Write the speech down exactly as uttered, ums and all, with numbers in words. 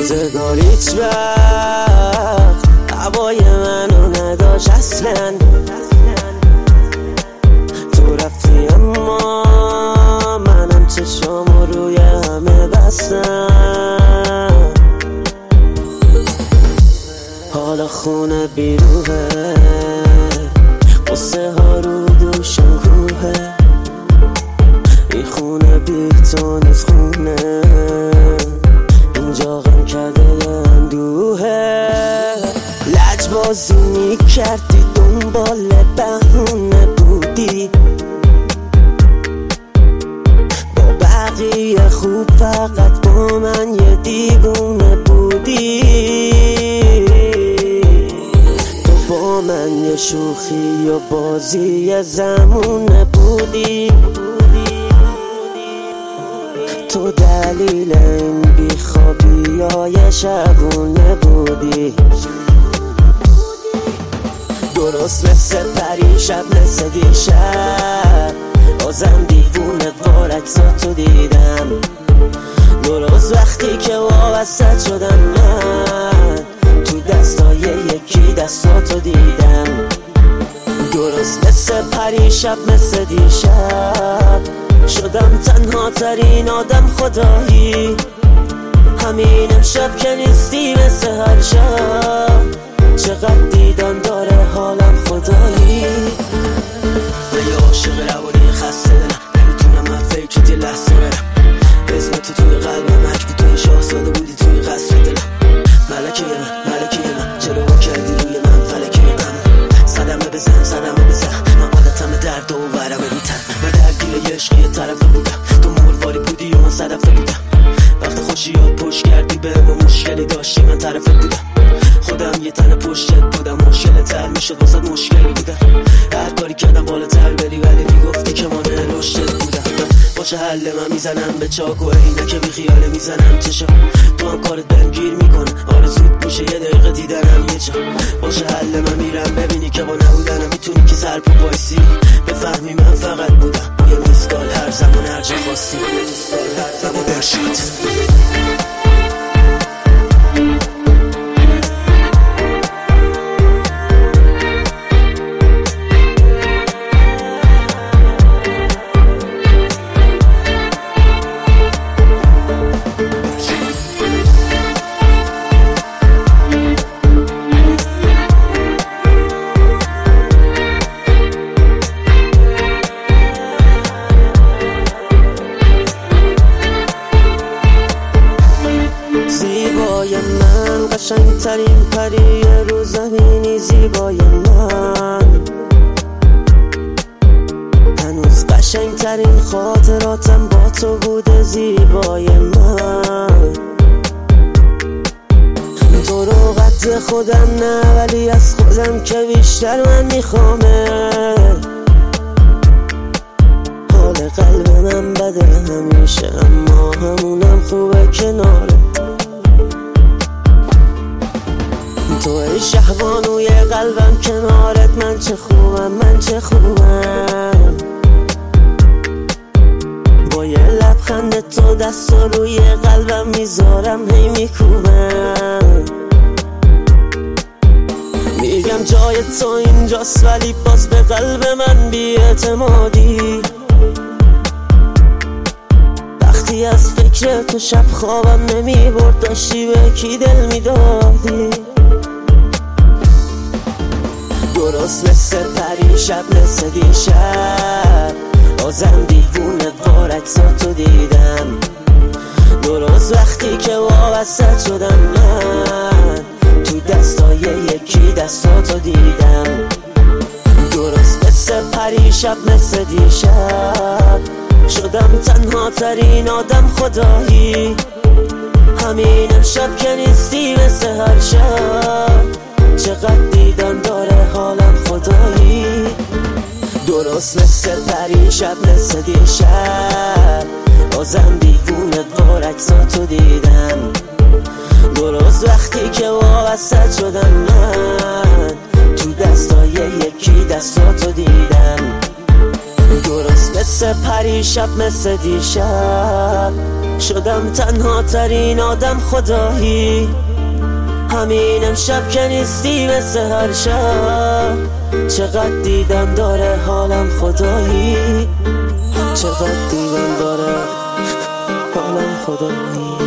روزگار هیچ وقت هوای منو نداشت اصلا. تو رفتی اما منم چشامو روی همه بستم. حالا خونه بیروه، قصه ها رو دوشم کوه. این خونه بی تو نیست خونه، اینجا غم کرده اندوهه. لجبازی می کردی، دنبال بهونه بودی، با بقیه خوب فقط با من یه دیوونه بودی. تو با من یه شوخی و بازی زمونه بودی. تو دلیل این بیخوابی های شبونه بودی. درست مثل پری شب مثل دیشب، بازم دیوونه وارکساتو دیدم. درست وقتی که وابسته شدم من، تو دستای یکی دستاتو دیدم. درست مثل پری شب مثل دیشب، شدم تنها ترین آدم خدایی. همین امشب که نیستی مثل هر شب، چقدر دیدن داره حالم خدایی. من یه عاشق روانی خسته دلم، نمیتونم من فکر یه لحظه برم. اسم تو توی قلبم حک بود، توی شاهزاده بودی توی قصر دلم. ملکه من ملکه من چرا با کردی روی من فلکه من. صدمه بزن صدمه بزن، من عادتم درد و ورم میتن. من درگیر یه عشق یه طرفه بودم، تو مرواری بودی و من صدفه بودم. وقت خوشیات پشت کردی به ما مشکلی داشتی، من طرفه بودم. خودم یه تن پشتت بودم، مشکل تر میشد واسه مشکلی بودم. هر کاری کردم بالاتر بری، ولی میگفتی که ما نرشتت بودم. باشه حل من میزنم به چاکو، اینه که بی خیاله میزنم چشم. تو هم کارت بهم گیر میکنه، آره زود میشه یه دقیقه دیدنم یه جا. باشه حل من میرم ببینی که با نبودنم میتونی که سر پا وایسی. بفهمی من فقط بودم یه میسکال هر زمان هر جا خواستی. اما برشید من قشنگ ترین پری رو زمینی، زیبای من هنوز قشنگ ترین خاطراتم با تو بوده، زیبای من. تو رو قد خودم نه، ولی از خودم که بیشتر من میخوامه. حال قلب من بده همیشه، اما همونم خوبه کناره. تو ای شهبانوی قلبم کنارت، من چه خوبم من چه خوبم. با یه لبخند تو دست روی قلبم میذارم هی میکوبم. میگم جای تو اینجاست، ولی باز به قلب من بی اعتمادی. وقتی از فکر تو شب خوابم نمیبرد، داشتی به کی دل میدادی. درست مثل پری شب مثل دیشب، بازم دیوونه وارکساتو دیدم. درست وقتی که وابسته شدم من، تو دستای یکی دستاتو دیدم. درست مثل پری شب مثل دیشب، شدم تنها ترین آدم خدایی. همین امشب که نیستی مثل هر شب، چقدر دیدن داره حالم خدایی. درست مثل پری شب مثل دیشب، بازم دیوونه وارکساتو دیدم. درست وقتی که وابسته شدم من، تو دستای یکی دستاتو دیدم. درست مثل پری شب مثل دیشب. شدم تنها ترین آدم خدایی. همین امشب که نیستی مثل هر شب، چقدر دیدم داره حالم خدایی، چقدر دیدم داره حالم خدایی.